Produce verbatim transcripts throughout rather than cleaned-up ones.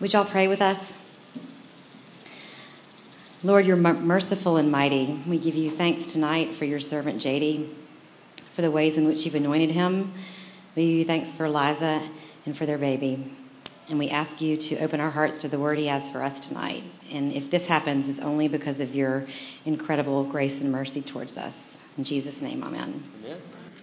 Would y'all pray with us? Lord, you're merciful and mighty. We give you thanks tonight for your servant J D, for the ways in which you've anointed him. We give you thanks for Liza and for their baby. And we ask you to open our hearts to the word he has for us tonight. And if this happens, it's only because of your incredible grace and mercy towards us. In Jesus' name, amen. Amen.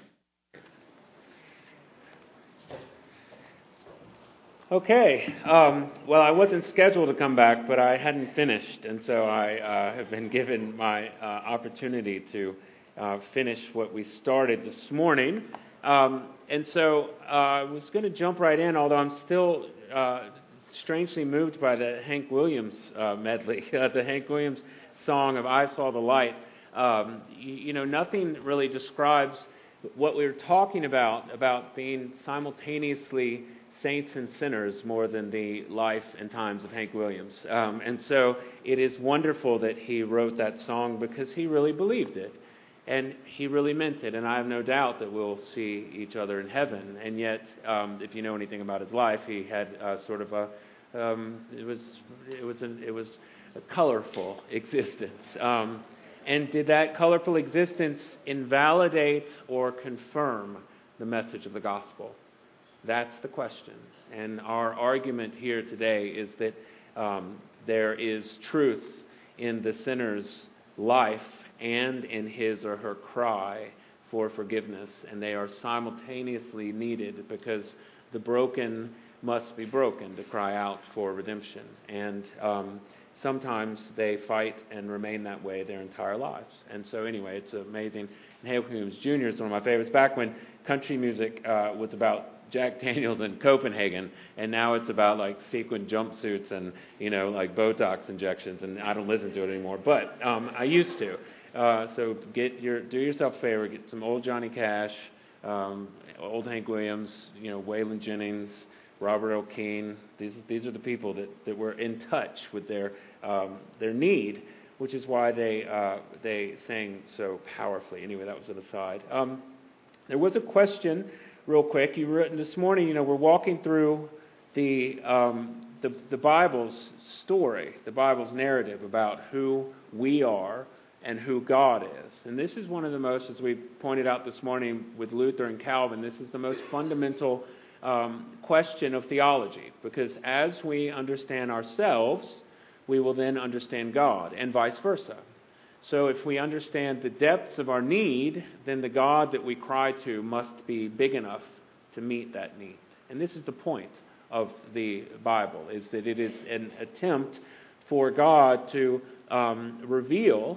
Okay. Um, well, I wasn't scheduled to come back, but I hadn't finished. And so I uh, have been given my uh, opportunity to uh, finish what we started this morning. Um, and so uh, I was going to jump right in, although I'm still uh, strangely moved by the Hank Williams uh, medley, uh, the Hank Williams song of I Saw the Light. Um, you, you know, nothing really describes what we were talking about, about being simultaneously saints and sinners more than the life and times of Hank Williams. Um, and so it is wonderful that he wrote that song because he really believed it. And he really meant it, and I have no doubt that we'll see each other in heaven. And yet, um, if you know anything about his life, he had uh, sort of a um, it was it was an, it was a colorful existence. Um, and did that colorful existence invalidate or confirm the message of the gospel? That's the question. And our argument here today is that um, there is truth in the sinner's life and in his or her cry for forgiveness, and they are simultaneously needed because the broken must be broken to cry out for redemption. And um, sometimes they fight and remain that way their entire lives. And so anyway, it's amazing. And Hank Williams Junior is one of my favorites. Back when country music uh, was about Jack Daniels in Copenhagen, and now it's about like sequin jumpsuits and, you know, like Botox injections, and I don't listen to it anymore, but um, I used to. Uh, so get your do yourself a favor, get some old Johnny Cash, um, old Hank Williams, you know, Waylon Jennings, Robert Earl Keen. These these are the people that, that were in touch with their um, their need, which is why they uh, they sang so powerfully. Anyway, that was an aside. Um, there was a question, real quick. You wrote this morning. You know, we're walking through the um, the the Bible's story, the Bible's narrative about who we are and who God is. And this is one of the most, as we pointed out this morning with Luther and Calvin, this is the most fundamental um, question of theology, because as we understand ourselves, we will then understand God, and vice versa. So if we understand the depths of our need, then the God that we cry to must be big enough to meet that need. And this is the point of the Bible, is that it is an attempt for God to um, reveal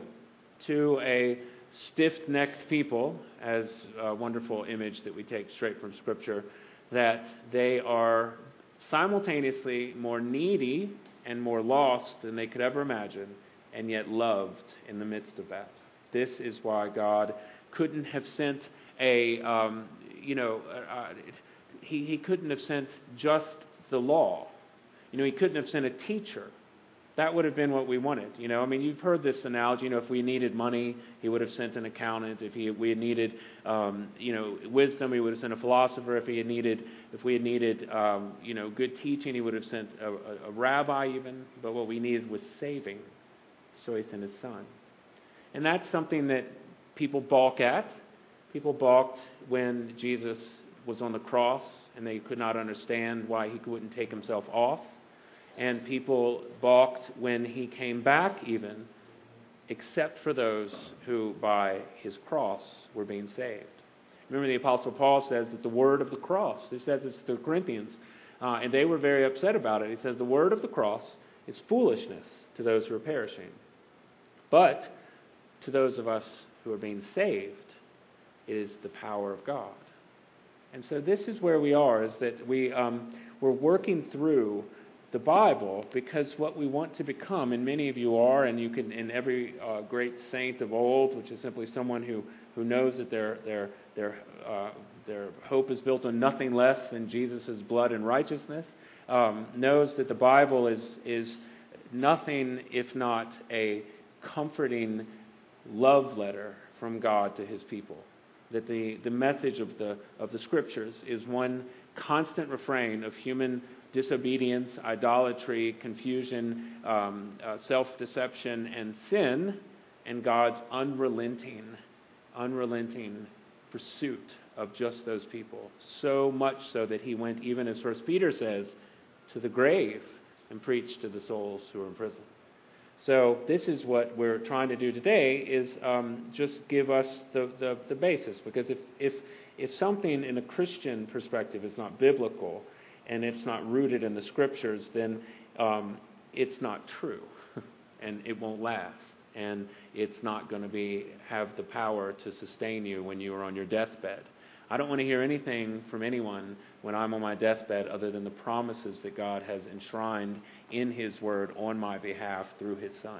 to a stiff-necked people, as a wonderful image that we take straight from Scripture, that they are simultaneously more needy and more lost than they could ever imagine, and yet loved in the midst of that. This is why God couldn't have sent a, um, you know, uh, he, he couldn't have sent just the law. You know, he couldn't have sent a teacher. That would have been what we wanted. You know, I mean, you've heard this analogy. You know, if we needed money, he would have sent an accountant. If he, we had needed, um, you know, wisdom, he would have sent a philosopher. If he had needed, if we had needed, um, you know, good teaching, he would have sent a, a, a rabbi even. But what we needed was saving, so he sent his son. And that's something that people balk at. People balked when Jesus was on the cross, and they could not understand why he wouldn't take himself off. And people balked when he came back even, except for those who by his cross were being saved. Remember, the Apostle Paul says that the word of the cross, he says it's the Corinthians, uh, and they were very upset about it. He says the word of the cross is foolishness to those who are perishing. But to those of us who are being saved, it is the power of God. And so this is where we are, is that we, um, we're working through the Bible, because what we want to become, and many of you are, and you can, in every uh, great saint of old, which is simply someone who, who knows that their their their uh, their hope is built on nothing less than Jesus' blood and righteousness, um, knows that the Bible is is nothing if not a comforting love letter from God to His people. That the, the message of the of the Scriptures is one constant refrain of human disobedience, idolatry, confusion, um, uh, self-deception, and sin, and God's unrelenting, unrelenting pursuit of just those people. So much so that he went, even as First Peter says, to the grave and preached to the souls who are in prison. So this is what we're trying to do today, is um, just give us the, the, the basis. Because if, if, if something in a Christian perspective is not biblical and it's not rooted in the Scriptures, then um, it's not true and it won't last. And it's not going to be have the power to sustain you when you are on your deathbed. I don't want to hear anything from anyone when I'm on my deathbed other than the promises that God has enshrined in His Word on my behalf through His Son.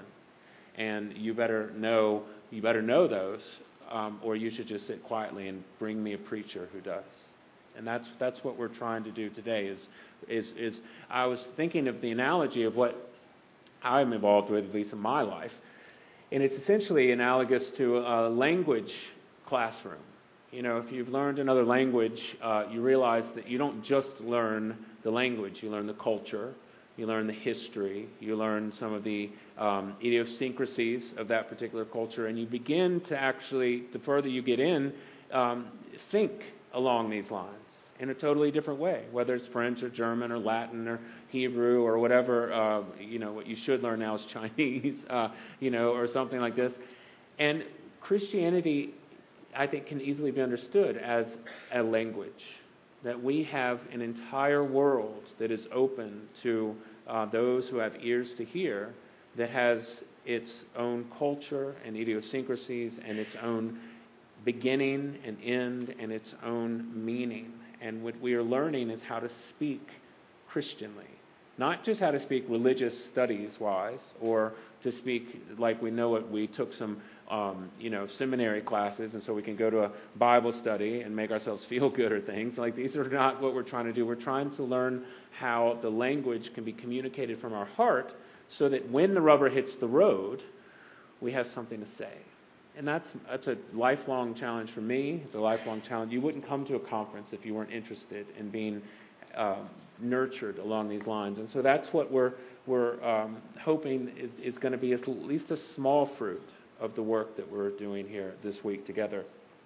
And you better know, you better know those, um, or you should just sit quietly and bring me a preacher who does. And that's that's what we're trying to do today. Is is is I was thinking of the analogy of what I'm involved with, at least in my life, and it's essentially analogous to a language classroom. You know, if you've learned another language, uh, you realize that you don't just learn the language. You learn the culture, you learn the history, you learn some of the um, idiosyncrasies of that particular culture, and you begin to actually, the further you get in, um, think along these lines in a totally different way, whether it's French or German or Latin or Hebrew or whatever. Uh, you know, what you should learn now is Chinese, uh, you know, or something like this. And Christianity, I think, can easily be understood as a language, that we have an entire world that is open to uh, those who have ears to hear, that has its own culture and idiosyncrasies and its own beginning and end and its own meaning. And what we are learning is how to speak Christianly. Not just how to speak religious studies-wise, or to speak like we know it. We took some, um, you know, seminary classes, and so we can go to a Bible study and make ourselves feel good or things. Like, these are not what we're trying to do. We're trying to learn how the language can be communicated from our heart, so that when the rubber hits the road, we have something to say. And that's that's a lifelong challenge for me. It's a lifelong challenge. You wouldn't come to a conference if you weren't interested in being uh, nurtured along these lines. And so that's what we're we're um, hoping is, is going to be at least a small fruit of the work that we're doing here this week together.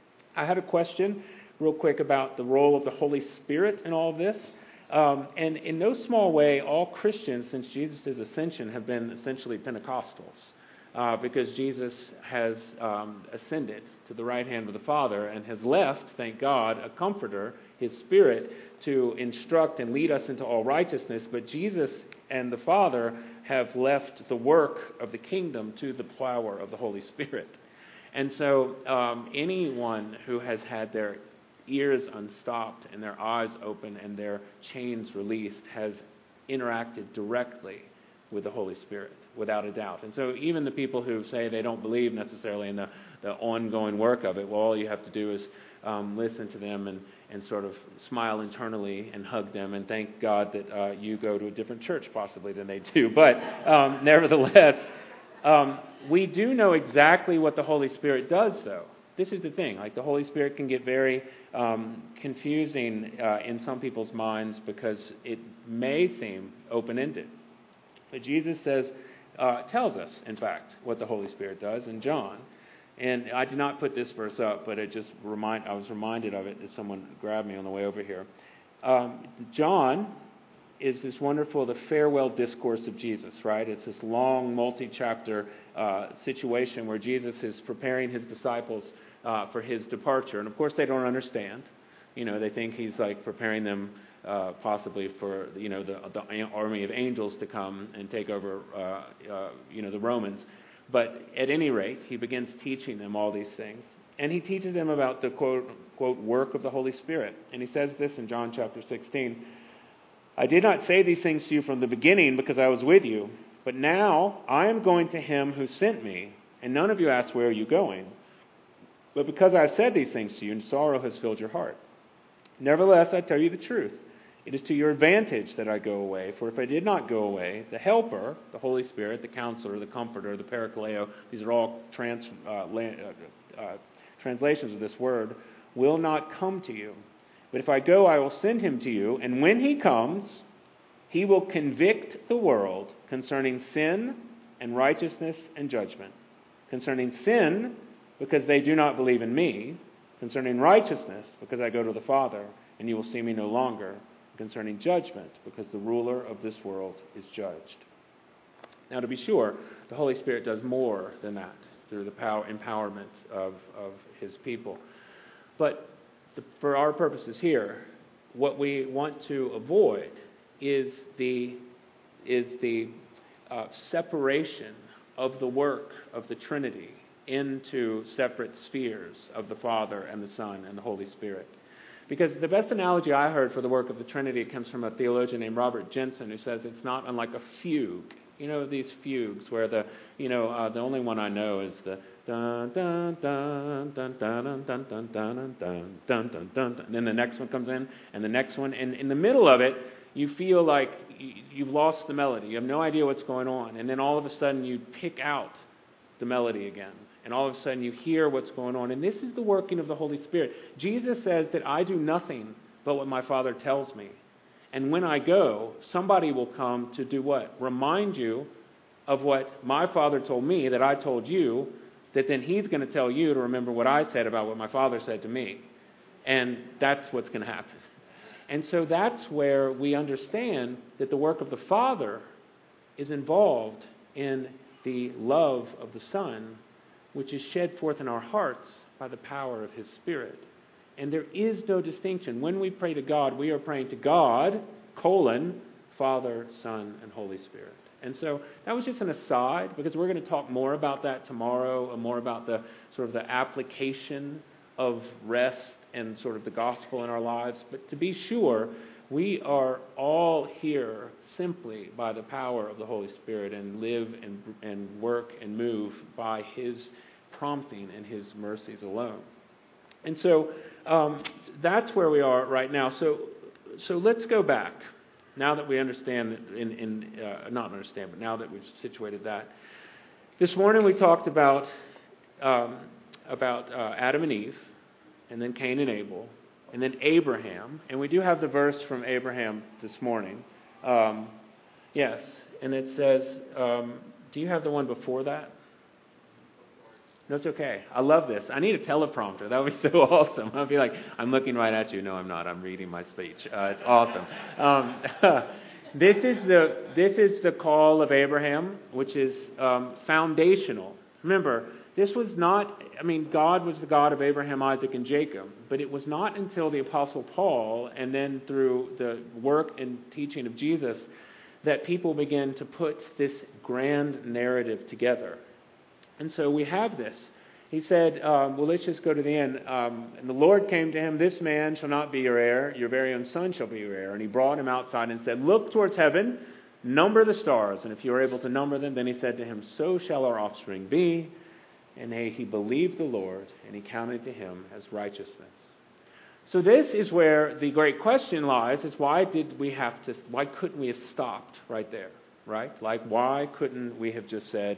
I had a question real quick about the role of the Holy Spirit in all of this. Um, and in no small way, all Christians since Jesus' ascension have been essentially Pentecostals. Uh, because Jesus has um, ascended to the right hand of the Father and has left, thank God, a comforter, His Spirit, to instruct and lead us into all righteousness. But Jesus and the Father have left the work of the kingdom to the power of the Holy Spirit. And so um, anyone who has had their ears unstopped and their eyes open and their chains released has interacted directly with the Holy Spirit, without a doubt. And so even the people who say they don't believe necessarily in the, the ongoing work of it, well, all you have to do is um, listen to them and, and sort of smile internally and hug them and thank God that uh, you go to a different church possibly than they do. But um, nevertheless, um, we do know exactly what the Holy Spirit does, though. This is the thing. Like, the Holy Spirit can get very um, confusing uh, in some people's minds because it may seem open-ended. But Jesus says, uh, tells us, in fact, what the Holy Spirit does in John. And I did not put this verse up, but it just remind I was reminded of it as someone grabbed me on the way over here. Um, John is this wonderful, the farewell discourse of Jesus, right? It's this long, multi-chapter uh, situation where Jesus is preparing his disciples uh, for his departure. And of course, they don't understand. You know, they think he's like preparing them Uh, possibly for, you know, the, the army of angels to come and take over, uh, uh, you know, the Romans. But at any rate, he begins teaching them all these things. And he teaches them about the, quote, quote, work of the Holy Spirit. And he says this in John chapter sixteen, "I did not say these things to you from the beginning because I was with you. But now I am going to him who sent me, and none of you ask, where are you going? But because I have said these things to you, and sorrow has filled your heart. Nevertheless, I tell you the truth. It is to your advantage that I go away. For if I did not go away, the Helper, the Holy Spirit, the Counselor, the Comforter, the Parakaleo, these are all trans, uh, uh, uh, translations of this word, will not come to you. But if I go, I will send him to you. And when he comes, He will convict the world concerning sin and righteousness and judgment. Concerning sin, because they do not believe in me. Concerning righteousness, because I go to the Father, and you will see me no longer. Concerning judgment, because the ruler of this world is judged. Now, to be sure, the Holy Spirit does more than that through the power empowerment of, of His people. But the, for our purposes here, what we want to avoid is the is the uh, separation of the work of the Trinity into separate spheres of the Father and the Son and the Holy Spirit. Because the best analogy I heard for the work of the Trinity comes from a theologian named Robert Jensen, who says it's not unlike a fugue. You know, these fugues where the, you know, uh, the only one I know is the dun dun dun dun dun dun dun dun dun dun dun dun dun, and then the next one comes in, and the next one, and in the middle of it, you feel like you've lost the melody. You have no idea what's going on, and then all of a sudden you pick out the melody again. And all of a sudden you hear what's going on. And this is the working of the Holy Spirit. Jesus says that I do nothing but what my Father tells me. And when I go, somebody will come to do what? Remind you of what my Father told me that I told you, that then He's going to tell you to remember what I said about what my Father said to me. And that's what's going to happen. And so that's where we understand that the work of the Father is involved in the love of the Son, which is shed forth in our hearts by the power of His Spirit. And there is no distinction. When we pray to God, we are praying to God, colon, Father, Son, and Holy Spirit. And so that was just an aside, because we're going to talk more about that tomorrow, and more about the sort of the application of rest and sort of the gospel in our lives. But to be sure, we are all here simply by the power of the Holy Spirit, and live and, and work and move by His prompting and His mercies alone. And so um, that's where we are right now. So so let's go back, now that we understand, in, in uh, not understand, but now that we've situated that. This morning we talked about, um, about uh, Adam and Eve, and then Cain and Abel, and then Abraham. And we do have the verse from Abraham this morning. Um, yes, and it says, um, do you have the one before that? No, it's okay. I love this. I need a teleprompter. That would be so awesome. I'll be like, I'm looking right at you. No, I'm not. I'm reading my speech. Uh, it's awesome. Um, this is the this is the call of Abraham, which is um, foundational. Remember, this was not, I mean, God was the God of Abraham, Isaac, and Jacob. But it was not until the Apostle Paul, and then through the work and teaching of Jesus, that people began to put this grand narrative together. And so we have this. He said, um, well, let's just go to the end. Um, and the Lord came to him, this man shall not be your heir, your very own son shall be your heir. And he brought him outside and said, look towards heaven, number the stars. And if you are able to number them, then he said to him, so shall our offspring be. And he believed the Lord, and he counted to him as righteousness. So this is where the great question lies, is why did we have to, why couldn't we have stopped right there, right? Like, why couldn't we have just said,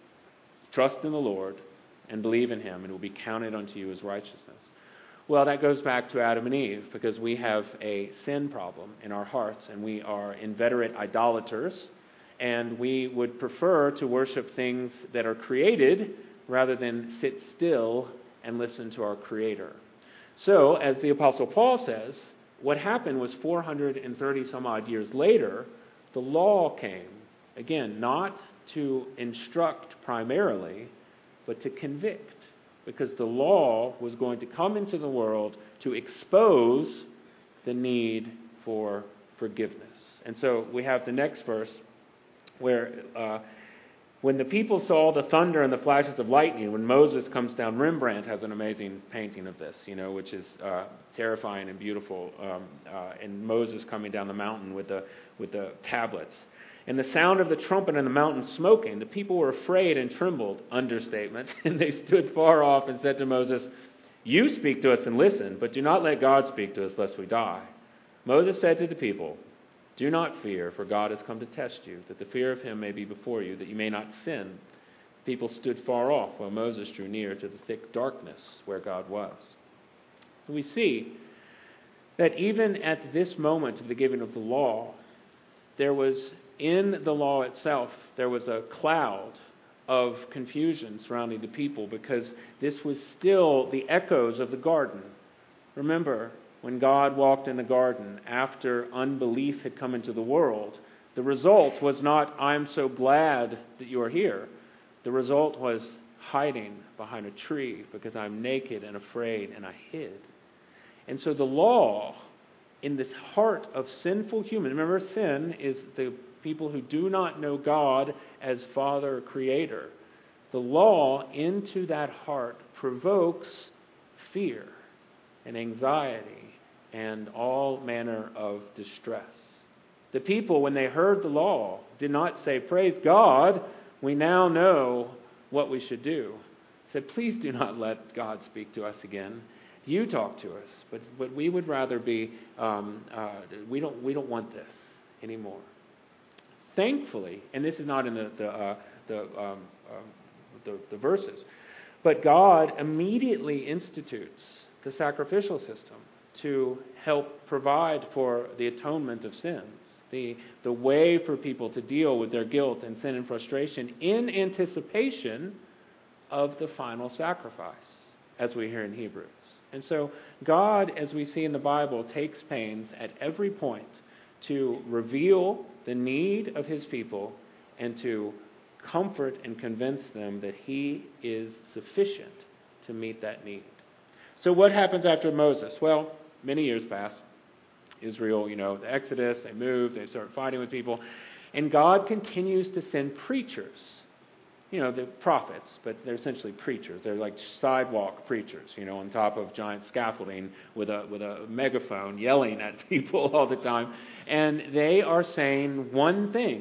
trust in the Lord and believe in Him, and it will be counted unto you as righteousness? Well, that goes back to Adam and Eve, because we have a sin problem in our hearts, and we are inveterate idolaters, and we would prefer to worship things that are created rather than sit still and listen to our Creator. So, as the Apostle Paul says, what happened was four hundred thirty some odd years later, the law came. Again, not to instruct primarily, but to convict. Because the law was going to come into the world to expose the need for forgiveness. And so we have the next verse where uh, when the people saw the thunder and the flashes of lightning, when Moses comes down, Rembrandt has an amazing painting of this, you know, which is uh, terrifying and beautiful. Um, uh, and Moses coming down the mountain with the with the tablets. And the sound of the trumpet and the mountain smoking, the people were afraid and trembled, understatement, and they stood far off and said to Moses, you speak to us and listen, but do not let God speak to us lest we die. Moses said to the people, do not fear, for God has come to test you, that the fear of Him may be before you, that you may not sin. The people stood far off while Moses drew near to the thick darkness where God was. And we see that even at this moment of the giving of the law, there was, in the law itself, there was a cloud of confusion surrounding the people because this was still the echoes of the garden. Remember, when God walked in the garden after unbelief had come into the world, the result was not, I'm so glad that you are here. The result was hiding behind a tree because I'm naked and afraid and I hid. And so the law, in this heart of sinful humans, remember, sin is the people who do not know God as Father or Creator. The law into that heart provokes fear and anxiety and all manner of distress. The people, when they heard the law, did not say, praise God, we now know what we should do. They said, please do not let God speak to us again. You talk to us, but but we would rather be. Um, uh, we don't we don't want this anymore. Thankfully, and this is not in the the uh, the, um, uh, the the verses, but God immediately institutes the sacrificial system to help provide for the atonement of sins, the the way for people to deal with their guilt and sin and frustration in anticipation of the final sacrifice, as we hear in Hebrews. And so God, as we see in the Bible, takes pains at every point to reveal the need of his people and to comfort and convince them that he is sufficient to meet that need. So what happens after Moses? Well, many years pass. Israel, you know, the Exodus, they move, they start fighting with people. And God continues to send preachers. You know, the prophets, but they're essentially preachers. They're like sidewalk preachers, you know, on top of giant scaffolding with a with a megaphone yelling at people all the time. And they are saying one thing: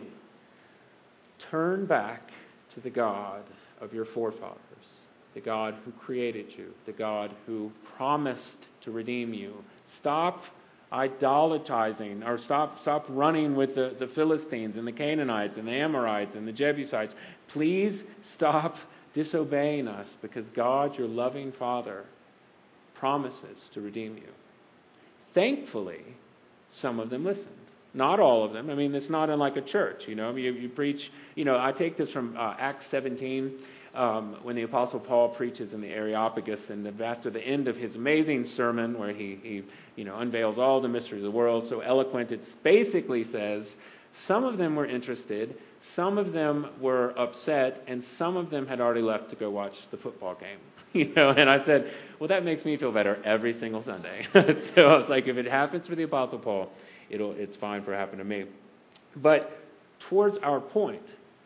turn back to the God of your forefathers, the God who created you, the God who promised to redeem you. Stop idolatizing, or stop stop running with the, the Philistines and the Canaanites and the Amorites and the Jebusites. Please stop disobeying us, because God, your loving Father, promises to redeem you. Thankfully, some of them listened. Not all of them. I mean, it's not unlike a church, you know. You, you preach, you know, I take this from uh, Acts seventeen, um, when the Apostle Paul preaches in the Areopagus, and after the end of his amazing sermon where he, he, you know, unveils all the mysteries of the world, so eloquent, it basically says, some of them were interested, some of them were upset, and some of them had already left to go watch the football game. You know, and I said, well, that makes me feel better every single Sunday. So I was like, if it happens for the Apostle Paul, it'll it's fine for it to happen to me. But towards our point,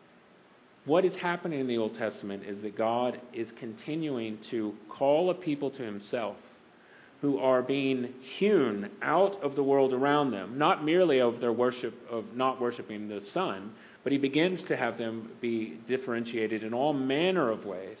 what is happening in the Old Testament is that God is continuing to call a people to himself who are being hewn out of the world around them, not merely of their worship of not worshiping the Son, but he begins to have them be differentiated in all manner of ways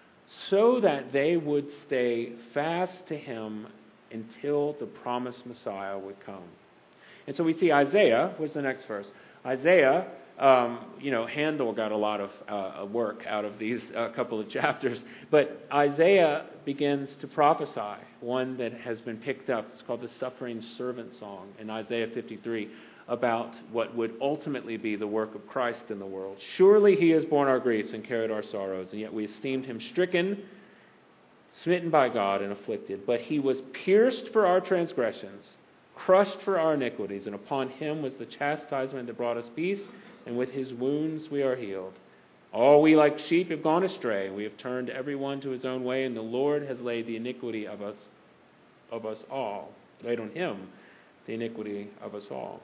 so that they would stay fast to him until the promised Messiah would come. And so we see Isaiah. What's the next verse? Isaiah, um, you know, Handel got a lot of uh, work out of these uh, couple of chapters. But Isaiah begins to prophesy one that has been picked up. It's called the Suffering Servant Song in Isaiah fifty-three, about what would ultimately be the work of Christ in the world. Surely he has borne our griefs and carried our sorrows, and yet we esteemed him stricken, smitten by God, and afflicted. But he was pierced for our transgressions, crushed for our iniquities, and upon him was the chastisement that brought us peace, and with his wounds we are healed. All we like sheep have gone astray, we have turned every one to his own way, and the Lord has laid the iniquity of us of us all, laid on him the iniquity of us all.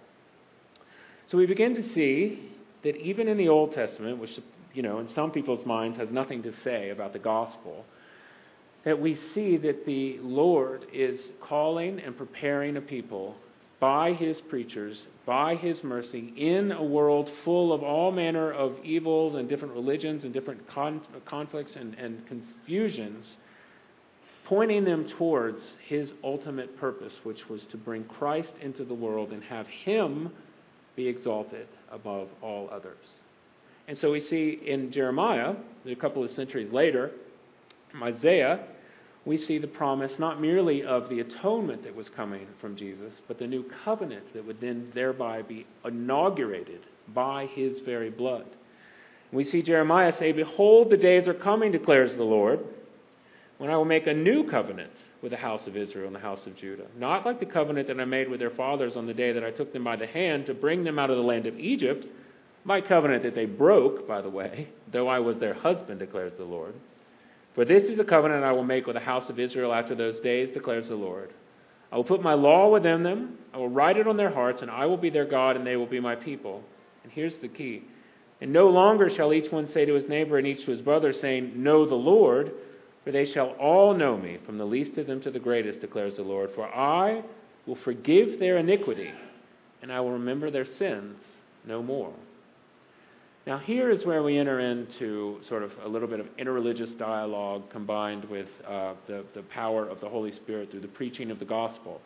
So we begin to see that even in the Old Testament, which, you know, in some people's minds has nothing to say about the gospel, that we see that the Lord is calling and preparing a people by his preachers, by his mercy, in a world full of all manner of evils and different religions and different con- conflicts and, and confusions, pointing them towards his ultimate purpose, which was to bring Christ into the world and have him be exalted above all others. And so we see in Jeremiah, a couple of centuries later, Isaiah, we see the promise not merely of the atonement that was coming from Jesus, but the new covenant that would then thereby be inaugurated by his very blood. We see Jeremiah say, "Behold, the days are coming, declares the Lord, when I will make a new covenant with the house of Israel and the house of Judah. Not like the covenant that I made with their fathers on the day that I took them by the hand to bring them out of the land of Egypt, my covenant that they broke, by the way, though I was their husband, declares the Lord. For this is the covenant I will make with the house of Israel after those days, declares the Lord. I will put my law within them, I will write it on their hearts, and I will be their God, and they will be my people." And here's the key. "And no longer shall each one say to his neighbor and each to his brother, saying, 'Know the Lord,' for they shall all know me, from the least of them to the greatest, declares the Lord. For I will forgive their iniquity, and I will remember their sins no more." Now here is where we enter into sort of a little bit of interreligious dialogue combined with uh, the, the power of the Holy Spirit through the preaching of the gospel.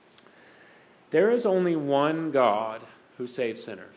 There is only one God who saves sinners.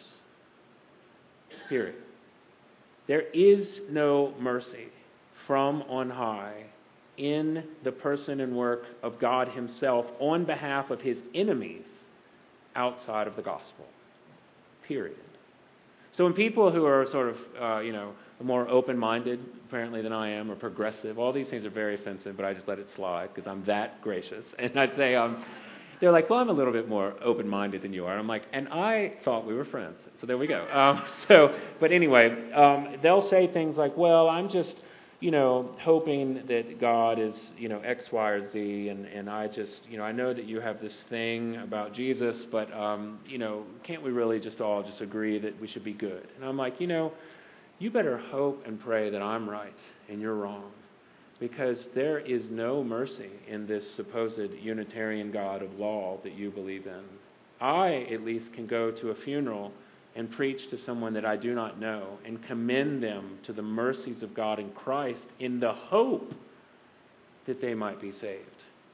Period. There is no mercy from on high in the person and work of God himself on behalf of his enemies outside of the gospel. Period. So when people who are sort of, uh, you know, more open-minded, apparently, than I am, or progressive, all these things are very offensive, but I just let it slide because I'm that gracious. And I'd say, um, they're like, "Well, I'm a little bit more open-minded than you are." I'm like, "And I thought we were friends." So there we go. Um, so, but anyway, um, they'll say things like, "Well, I'm just, you know, hoping that God is, you know, X, Y, or Z, and, and I just, you know, I know that you have this thing about Jesus, but, um, you know, can't we really just all just agree that we should be good?" And I'm like, you know, you better hope and pray that I'm right and you're wrong, because there is no mercy in this supposed Unitarian God of law that you believe in. I, at least, can go to a funeral and preach to someone that I do not know and commend them to the mercies of God in Christ in the hope that they might be saved.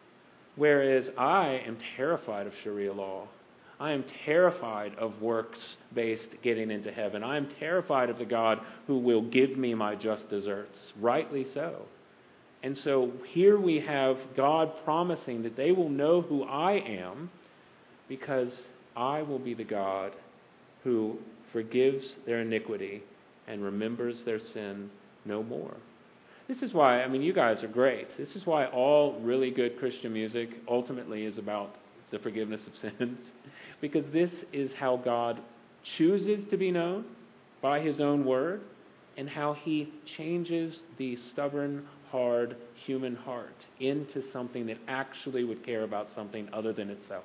Whereas I am terrified of Sharia law. I am terrified of works-based getting into heaven. I am terrified of the God who will give me my just deserts. Rightly so. And so here we have God promising that they will know who I am because I will be the God who forgives their iniquity and remembers their sin no more. This is why, I mean, you guys are great. This is why all really good Christian music ultimately is about the forgiveness of sins, because this is how God chooses to be known by his own word and how he changes the stubborn, hard human heart into something that actually would care about something other than itself.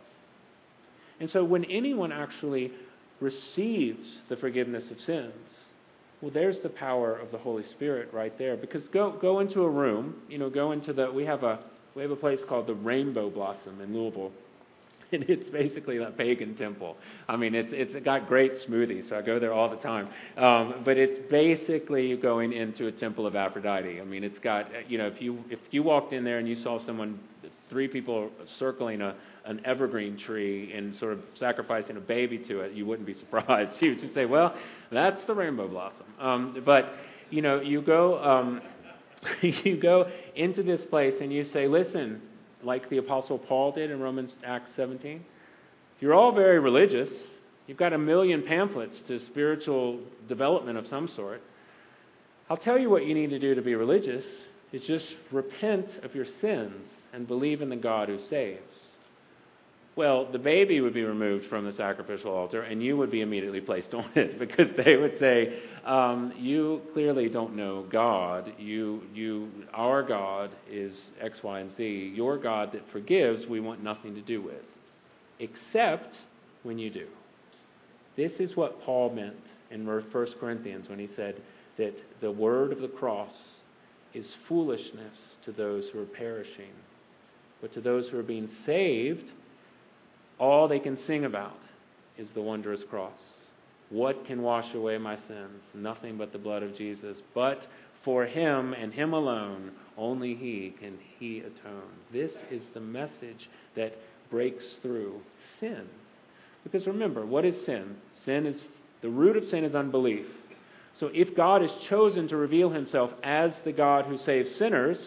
And so when anyone actually receives the forgiveness of sins, well, there's the power of the Holy Spirit right there. Because go go into a room, you know, go into the, we have a we have a place called the Rainbow Blossom in Louisville. And it's basically a pagan temple. I mean, it's it's got great smoothies, so I go there all the time. Um, but it's basically going into a temple of Aphrodite. I mean, it's got, you know, if you if you walked in there and you saw someone, three people circling a an evergreen tree and sort of sacrificing a baby to it, you wouldn't be surprised. You would just say, well, that's the Rainbow Blossom. Um, but, you know, you go um, you go into this place and you say, listen, like the Apostle Paul did in Romans Acts seventeen. You're all very religious. You've got a million pamphlets to spiritual development of some sort. I'll tell you what you need to do to be religious is just repent of your sins and believe in the God who saves. Well, the baby would be removed from the sacrificial altar and you would be immediately placed on it, because they would say, um, you clearly don't know God. You, you, our God is X, Y, and Z. Your God that forgives, we want nothing to do with, except when you do. This is what Paul meant in First Corinthians when he said that the word of the cross is foolishness to those who are perishing, but to those who are being saved, all they can sing about is the wondrous cross. What can wash away my sins? Nothing but the blood of Jesus. But for him and him alone, only he can he atone. This is the message that breaks through sin. Because remember, what is sin? Sin is, the root of sin is unbelief. So if God has chosen to reveal himself as the God who saves sinners,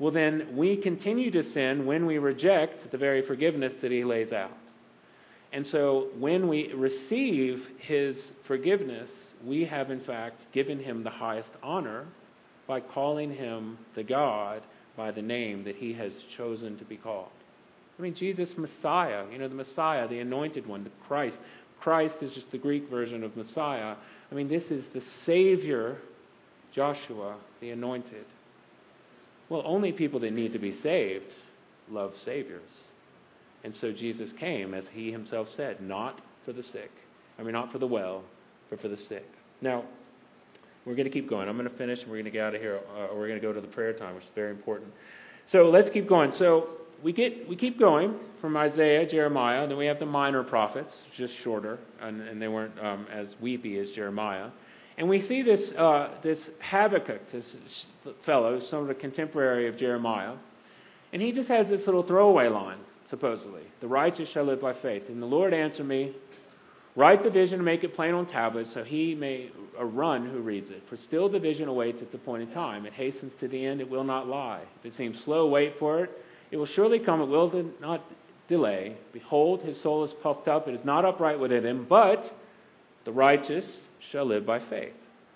well then we continue to sin when we reject the very forgiveness that he lays out. And so when we receive his forgiveness, we have in fact given him the highest honor by calling him the God by the name that he has chosen to be called. I mean, Jesus, Messiah, you know, the Messiah, the anointed one, the Christ. Christ is just the Greek version of Messiah. I mean, this is the Savior, Joshua, the anointed. Well, only people that need to be saved love Saviors. And so Jesus came, as he himself said, not for the sick. I mean, not for the well, but for the sick. Now, we're going to keep going. I'm going to finish and we're going to get out of here, uh, or we're going to go to the prayer time, which is very important. So let's keep going. So we get we keep going from Isaiah, Jeremiah, then we have the minor prophets, just shorter, and, and they weren't um, as weepy as Jeremiah. And we see this uh, this Habakkuk, this fellow, some of the contemporary of Jeremiah, and he just has this little throwaway line, supposedly. The righteous shall live by faith. And the Lord answered me, write the vision and make it plain on tablets, so he may uh, run who reads it. For still the vision awaits its appointed time. It hastens to the end, it will not lie. If it seems slow, wait for it. It will surely come, it will not delay. Behold, his soul is puffed up, it is not upright within him, but the righteous shall live by faith.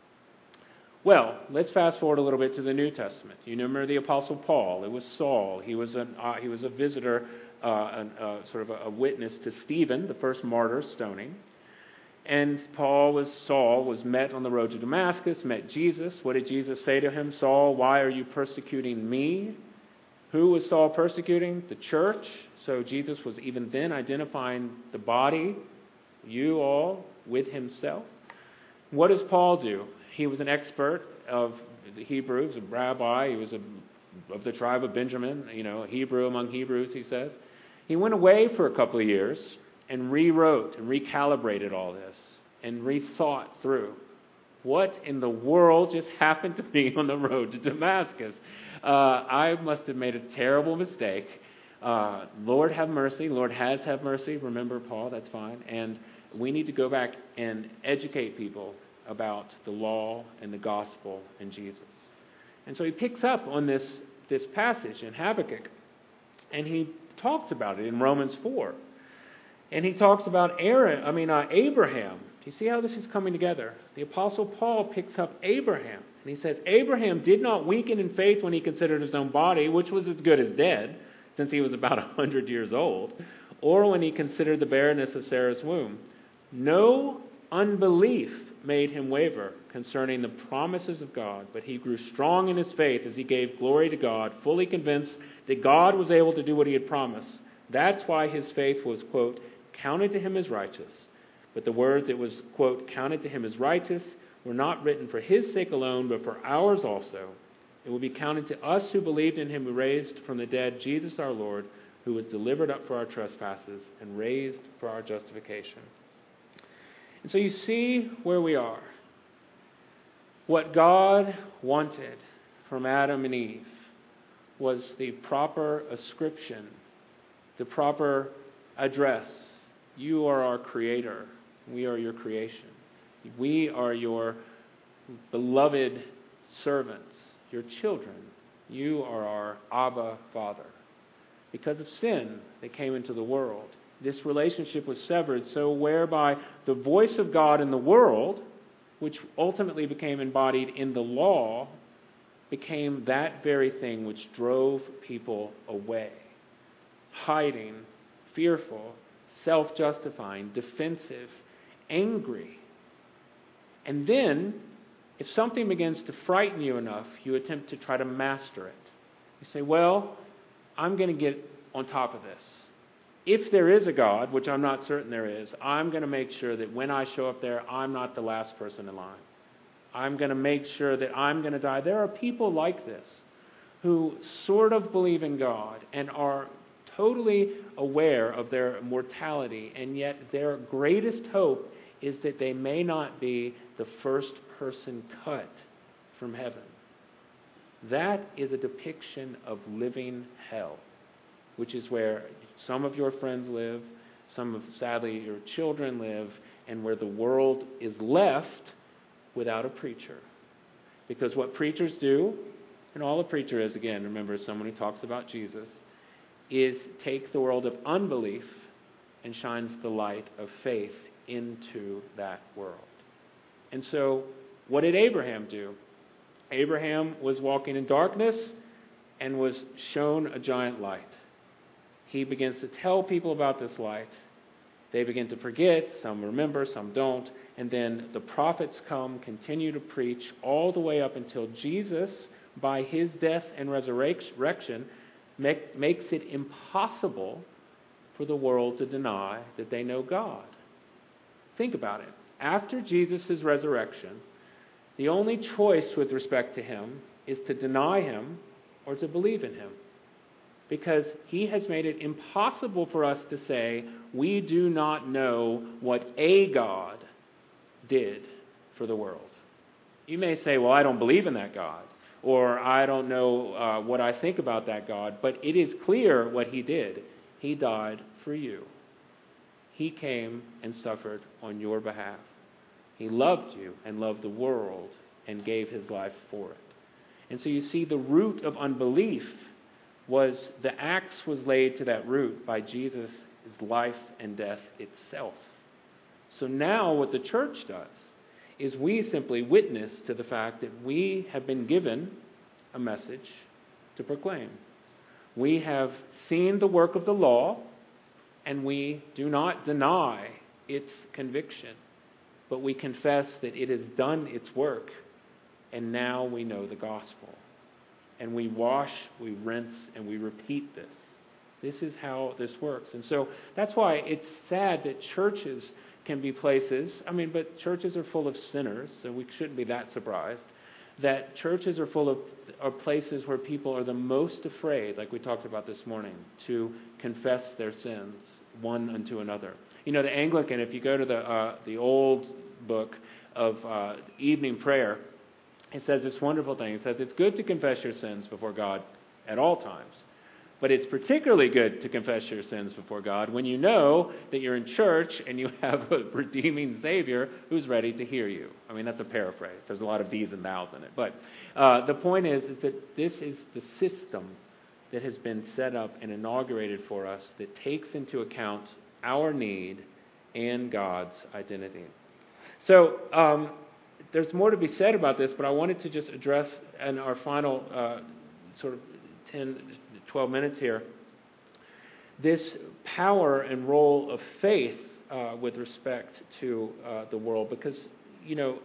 Well, let's fast forward a little bit to the New Testament. You remember the Apostle Paul. It was Saul. He was, an, uh, he was a visitor, uh, an, uh, sort of a, a witness to Stephen, the first martyr stoning. And Paul was Saul, was met on the road to Damascus, met Jesus. What did Jesus say to him? Saul, why are you persecuting me? Who was Saul persecuting? The church. So Jesus was even then identifying the body, you all, with himself. What does Paul do? He was an expert of the Hebrews, a rabbi. He was a, of the tribe of Benjamin, you know, a Hebrew among Hebrews, he says. He went away for a couple of years and rewrote and recalibrated all this and rethought through what in the world just happened to me on the road to Damascus. Uh, I must have made a terrible mistake. Uh, Lord have mercy. Lord has have mercy. Remember, Paul, that's fine. And we need to go back and educate people about the law and the gospel and Jesus. And so he picks up on this, this passage in Habakkuk, and he talks about it in Romans four. And he talks about Aaron, I mean uh, Abraham. Do you see how this is coming together? The Apostle Paul picks up Abraham, and he says, Abraham did not weaken in faith when he considered his own body, which was as good as dead, since he was about one hundred years old, or when he considered the barrenness of Sarah's womb. No unbelief made him waver concerning the promises of God, but he grew strong in his faith as he gave glory to God, fully convinced that God was able to do what he had promised. That's why his faith was, quote, counted to him as righteous. But the words it was, quote, counted to him as righteous were not written for his sake alone, but for ours also. It will be counted to us who believed in him who raised from the dead Jesus our Lord, who was delivered up for our trespasses and raised for our justification. And so you see where we are. What God wanted from Adam and Eve was the proper ascription, the proper address. You are our creator. We are your creation. We are your beloved servants, your children. You are our Abba Father. Because of sin that came into the world, this relationship was severed, so whereby the voice of God in the world, which ultimately became embodied in the law, became that very thing which drove people away. Hiding, fearful, self-justifying, defensive, angry. And then, if something begins to frighten you enough, you attempt to try to master it. You say, well, I'm going to get on top of this. If there is a God, which I'm not certain there is, I'm going to make sure that when I show up there, I'm not the last person in line. I'm going to make sure that I'm going to die. There are people like this who sort of believe in God and are totally aware of their mortality, and yet their greatest hope is that they may not be the first person cut from heaven. That is a depiction of living hell, which is where some of your friends live, some of, sadly, your children live, and where the world is left without a preacher. Because what preachers do and all a preacher is, again, remember, is someone who talks about Jesus, is takes the world of unbelief and shines the light of faith into that world. And so, what did Abraham do? Abraham was walking in darkness and was shown a giant light. He begins to tell people about this light. They begin to forget, some remember, some don't, and then the prophets come, continue to preach all the way up until Jesus, by his death and resurrection, make, makes it impossible for the world to deny that they know God. Think about it. After Jesus' resurrection, the only choice with respect to him is to deny him or to believe in him. Because he has made it impossible for us to say, we do not know what a God did for the world. You may say, well, I don't believe in that God, or I don't know uh, what I think about that God, but it is clear what he did. He died for you. He came and suffered on your behalf. He loved you and loved the world and gave his life for it. And so you see, the root of unbelief was, the axe was laid to that root by Jesus' life and death itself. So now what the church does is we simply witness to the fact that we have been given a message to proclaim. We have seen the work of the law, and we do not deny its conviction, but we confess that it has done its work, and now we know the gospel. And we wash, we rinse, and we repeat this. This is how this works. And so that's why it's sad that churches can be places, I mean, but churches are full of sinners, so we shouldn't be that surprised, that churches are full of are places where people are the most afraid, like we talked about this morning, to confess their sins one unto another. You know, the Anglican, if you go to the uh, the old book of uh, evening prayer, it says this wonderful thing. It says it's good to confess your sins before God at all times. But it's particularly good to confess your sins before God when you know that you're in church and you have a redeeming Savior who's ready to hear you. I mean, that's a paraphrase. There's a lot of these and thous in it. But uh, the point is, is that this is the system that has been set up and inaugurated for us that takes into account our need and God's identity. So, um, there's more to be said about this, but I wanted to just address in our final uh, sort of ten, twelve minutes here, this power and role of faith uh, with respect to uh, the world. Because, you know,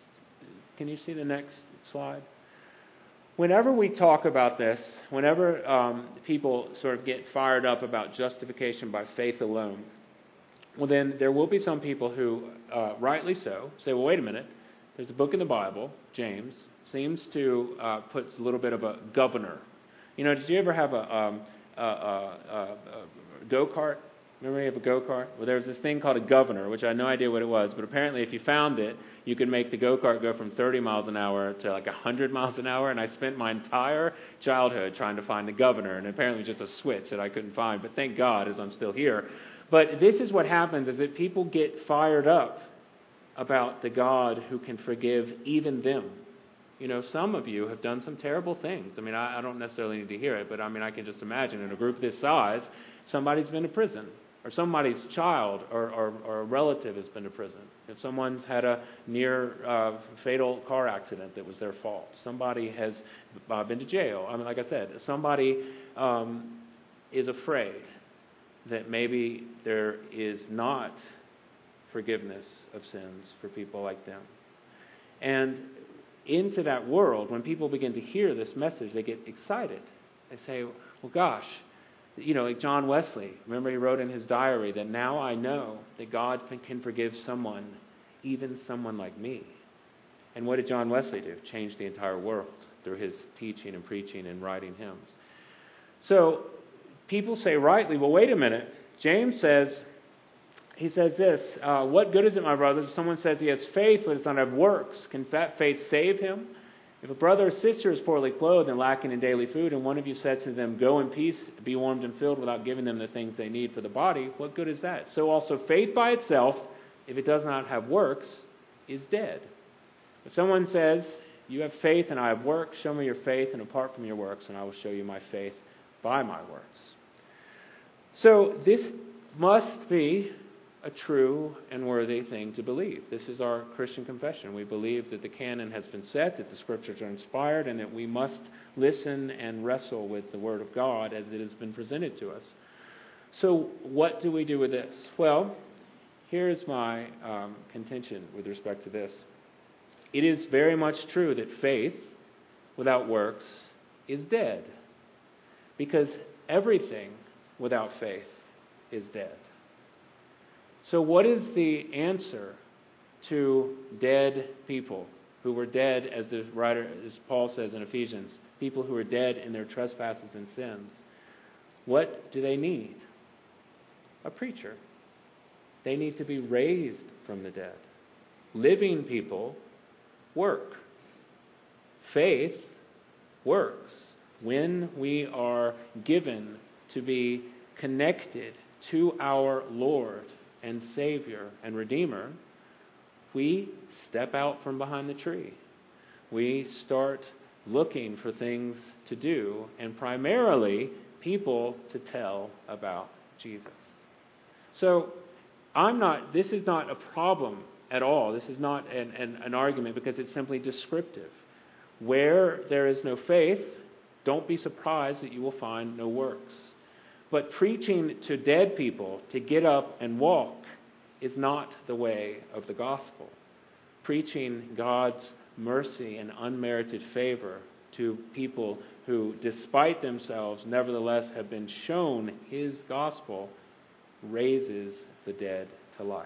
can you see the next slide? Whenever we talk about this, whenever um, people sort of get fired up about justification by faith alone, well, then there will be some people who, uh, rightly so, say, well, wait a minute. There's a book in the Bible, James, seems to uh, put a little bit of a governor. You know, did you ever have a, um, a, a, a, a go-kart? Remember you have a go-kart? Well, there was this thing called a governor, which I had no idea what it was, but apparently if you found it, you could make the go-kart go from thirty miles an hour to like one hundred miles an hour, and I spent my entire childhood trying to find the governor, and apparently just a switch that I couldn't find, but thank God as I'm still here. But this is what happens, is that people get fired up about the God who can forgive even them. You know, some of you have done some terrible things. I mean, I, I don't necessarily need to hear it, but I mean, I can just imagine in a group this size, somebody's been to prison, or somebody's child or, or, or a relative has been to prison. If someone's had a near uh, fatal car accident that was their fault, somebody has uh, been to jail. I mean, like I said, somebody um, is afraid that maybe there is not forgiveness of sins for people like them. And into that world, when people begin to hear this message, they get excited. They say, well, gosh, you know, like John Wesley, remember he wrote in his diary that now I know that God can forgive someone, even someone like me. And what did John Wesley do? Change the entire world through his teaching and preaching and writing hymns. So people say rightly, well, wait a minute. James says, he says this, uh, what good is it, my brothers, if someone says he has faith but does not have works? Can that faith save him? If a brother or sister is poorly clothed and lacking in daily food, and one of you says to them, go in peace, be warmed and filled, without giving them the things they need for the body, what good is that? So also faith by itself, if it does not have works, is dead. If someone says You have faith and I have works. Show me your faith, and apart from your works, and I will show you my faith by my works. So this must be a true and worthy thing to believe. This is our Christian confession. We believe that the canon has been set, that the Scriptures are inspired, and that we must listen and wrestle with the Word of God as it has been presented to us. So what do we do with this? Well, here's my um, contention with respect to this. It is very much true that faith without works is dead, because everything without faith is dead. So what is the answer to dead people who were dead, as the writer, as Paul says in Ephesians, people who are dead in their trespasses and sins? What do they need? A preacher. They need to be raised from the dead. Living people work. Faith works. When we are given to be connected to our Lord and Savior and Redeemer, we step out from behind the tree. We start looking for things to do, and primarily people to tell about Jesus. So I'm not, this is not a problem at all. This is not an, an, an argument, because it's simply descriptive. Where there is no faith, don't be surprised that you will find no works. But preaching to dead people to get up and walk is not the way of the gospel. Preaching God's mercy and unmerited favor to people who, despite themselves, nevertheless have been shown His gospel, raises the dead to life.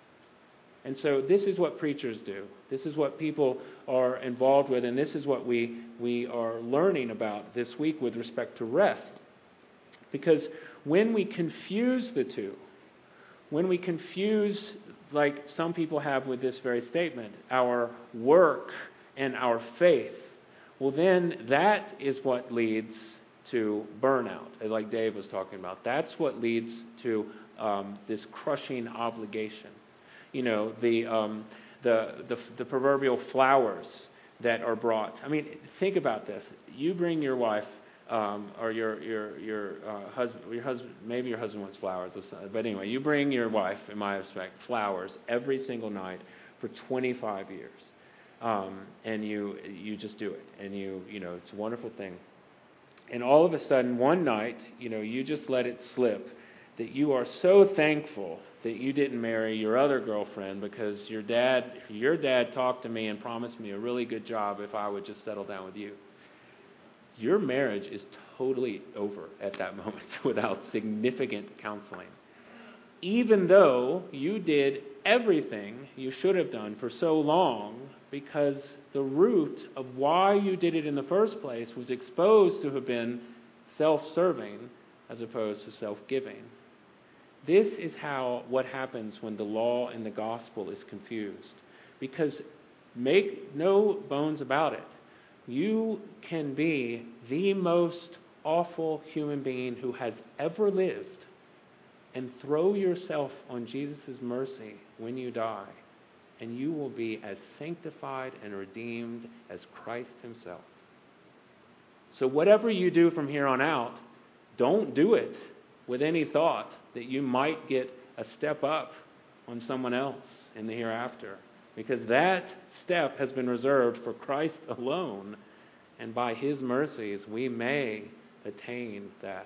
And so this is what preachers do. This is what people are involved with, and this is what we, we are learning about this week with respect to rest. Because when we confuse the two, when we confuse, like some people have with this very statement, our work and our faith, well then that is what leads to burnout, like Dave was talking about. That's what leads to um, this crushing obligation. You know, the, um, the, the, the proverbial flowers that are brought. I mean, think about this. You bring your wife Um, or your your your uh, husband, your husband, maybe your husband wants flowers, but anyway, you bring your wife, in my respect, flowers every single night for twenty-five years, um, and you you just do it, and you you know it's a wonderful thing, and all of a sudden one night, you know, you just let it slip that you are so thankful that you didn't marry your other girlfriend because your dad your dad talked to me and promised me a really good job if I would just settle down with you. Your marriage is totally over at that moment without significant counseling. Even though you did everything you should have done for so long, because the root of why you did it in the first place was exposed to have been self-serving as opposed to self-giving. This is how what happens when the law and the gospel is confused. Because make no bones about it, you can be the most awful human being who has ever lived and throw yourself on Jesus' mercy when you die, and you will be as sanctified and redeemed as Christ Himself. So whatever you do from here on out, don't do it with any thought that you might get a step up on someone else in the hereafter. Because that step has been reserved for Christ alone, and by His mercies we may attain that.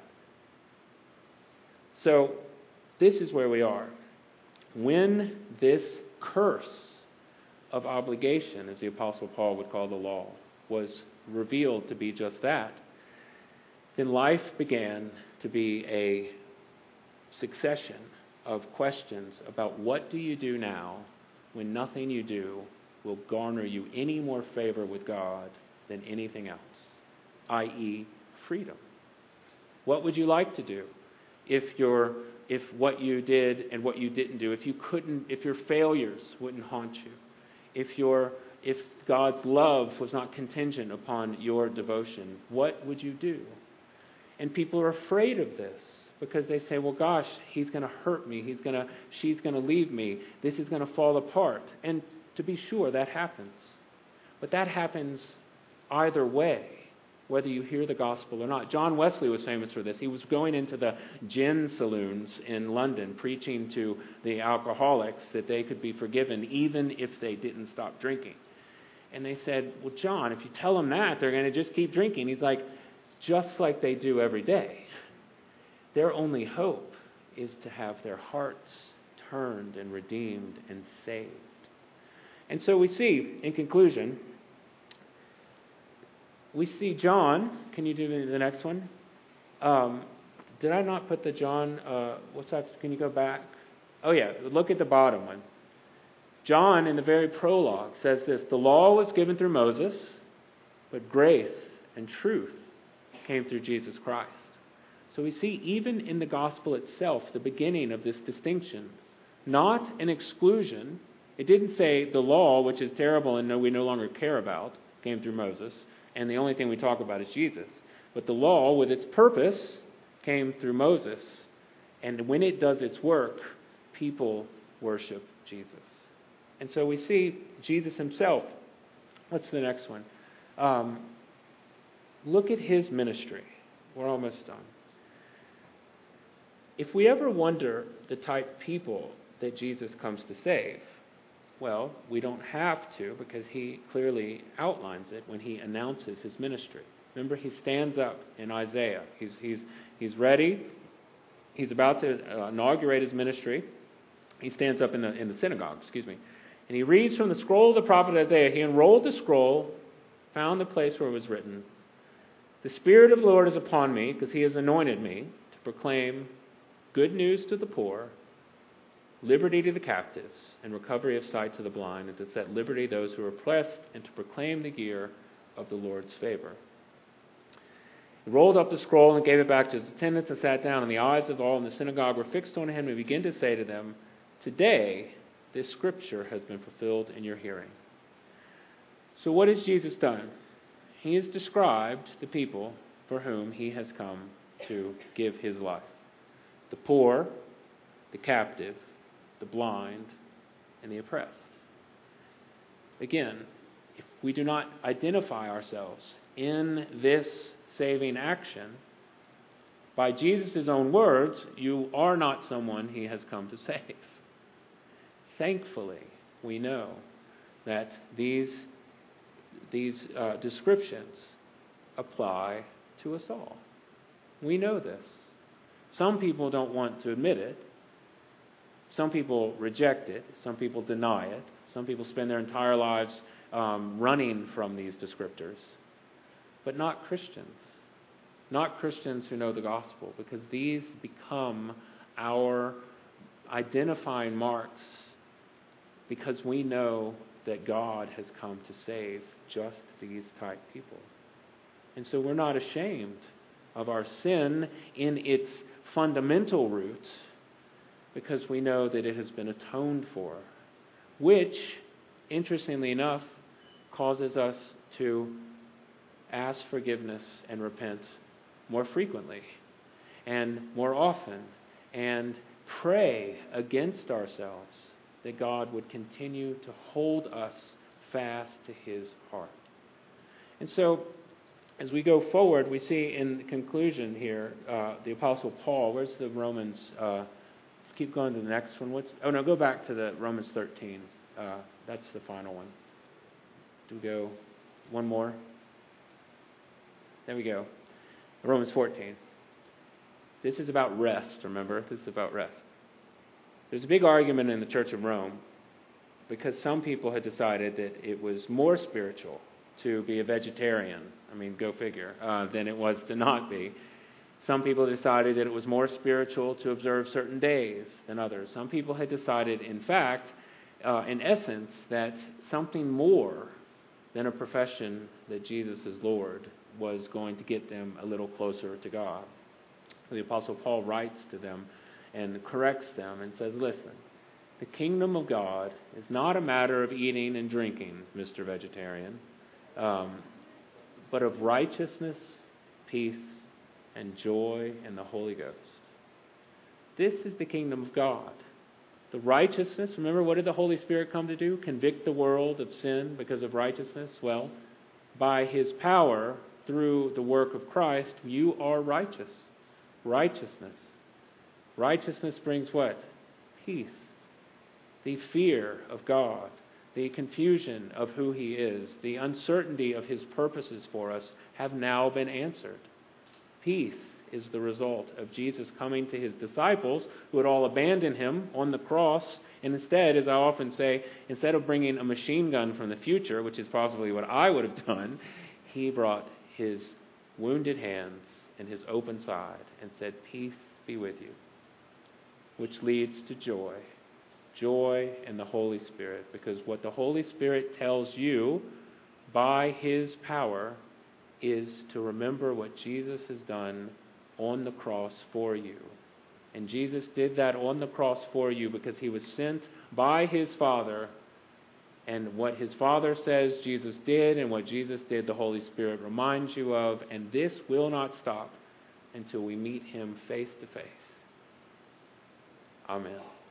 So, this is where we are. When this curse of obligation, as the Apostle Paul would call the law, was revealed to be just that, then life began to be a succession of questions about what do you do now when nothing you do will garner you any more favor with God than anything else, that is freedom. What would you like to do if your if what you did and what you didn't do, if you couldn't, if your failures wouldn't haunt you, if your if God's love was not contingent upon your devotion, what would you do? And people are afraid of this because they say, well, gosh, he's going to hurt me. He's going to, she's going to leave me. This is going to fall apart. And to be sure, that happens. But that happens either way, whether you hear the gospel or not. John Wesley was famous for this. He was going into the gin saloons in London, preaching to the alcoholics that they could be forgiven even if they didn't stop drinking. And they said, well, John, if you tell them that, they're going to just keep drinking. He's like, just like they do every day. Their only hope is to have their hearts turned and redeemed and saved. And so we see, in conclusion, we see John. Can you do the next one? Um, did I not put the John? Uh, what's that? Can you go back? Oh, yeah. Look at the bottom one. John, in the very prologue, says this: the law was given through Moses, but grace and truth came through Jesus Christ. So we see even in the gospel itself the beginning of this distinction, not an exclusion. It didn't say the law, which is terrible and no, we no longer care about, came through Moses, and the only thing we talk about is Jesus. But the law, with its purpose, came through Moses, and when it does its work, people worship Jesus. And so we see Jesus himself. What's the next one? Um, look at his ministry. We're almost done. If we ever wonder the type of people that Jesus comes to save, well, we don't have to, because he clearly outlines it when he announces his ministry. Remember, he stands up in Isaiah. He's, he's, he's ready. He's about to uh, inaugurate his ministry. He stands up in the, in the synagogue, excuse me, and he reads from the scroll of the prophet Isaiah. He unrolled the scroll, found the place where it was written, "The Spirit of the Lord is upon me, because he has anointed me to proclaim good news to the poor, liberty to the captives, and recovery of sight to the blind, and to set liberty those who are oppressed, and to proclaim the year of the Lord's favor." He rolled up the scroll and gave it back to his attendants and sat down, and the eyes of all in the synagogue were fixed on him, and he began to say to them, "Today this scripture has been fulfilled in your hearing." So what has Jesus done? He has described the people for whom he has come to give his life: the poor, the captive, the blind, and the oppressed. Again, if we do not identify ourselves in this saving action, by Jesus' own words, you are not someone he has come to save. Thankfully, we know that these, these uh, descriptions apply to us all. We know this. Some people don't want to admit it. Some people reject it. Some people deny it. Some people spend their entire lives um, running from these descriptors. But not Christians. Not Christians who know the gospel, because these become our identifying marks, because we know that God has come to save just these type people. And so we're not ashamed of our sin in its fundamental roots, because we know that it has been atoned for, which, interestingly enough, causes us to ask forgiveness and repent more frequently and more often, and pray against ourselves that God would continue to hold us fast to his heart. And so, as we go forward, we see in conclusion here, uh, the Apostle Paul. Where's the Romans? Uh, keep going to the next one. What's? Oh no, go back to the Romans thirteen. Uh, that's the final one. Do we go one more? There we go. Romans fourteen. This is about rest, remember? This is about rest. There's a big argument in the Church of Rome, because some people had decided that it was more spiritual to be a vegetarian, I mean, go figure, uh, than it was to not be. Some people decided that it was more spiritual to observe certain days than others. Some people had decided, in fact, uh, in essence, that something more than a profession that Jesus is Lord was going to get them a little closer to God. The Apostle Paul writes to them and corrects them and says, listen, the kingdom of God is not a matter of eating and drinking, Mister Vegetarian, um, but of righteousness, peace, and joy in the Holy Ghost. This is the kingdom of God. The righteousness, remember, what did the Holy Spirit come to do? Convict the world of sin because of righteousness? Well, by His power, through the work of Christ, you are righteous. Righteousness. Righteousness brings what? Peace. The fear of God. The confusion of who He is. The uncertainty of His purposes for us have now been answered. Peace is the result of Jesus coming to His disciples, who had all abandoned Him on the cross, and instead, as I often say, instead of bringing a machine gun from the future, which is possibly what I would have done, He brought His wounded hands and His open side and said, "Peace be with you," which leads to joy. Joy in the Holy Spirit, because what the Holy Spirit tells you by His power is to remember what Jesus has done on the cross for you. And Jesus did that on the cross for you because He was sent by His Father. And what His Father says Jesus did and what Jesus did, the Holy Spirit reminds you of. And this will not stop until we meet Him face to face. Amen.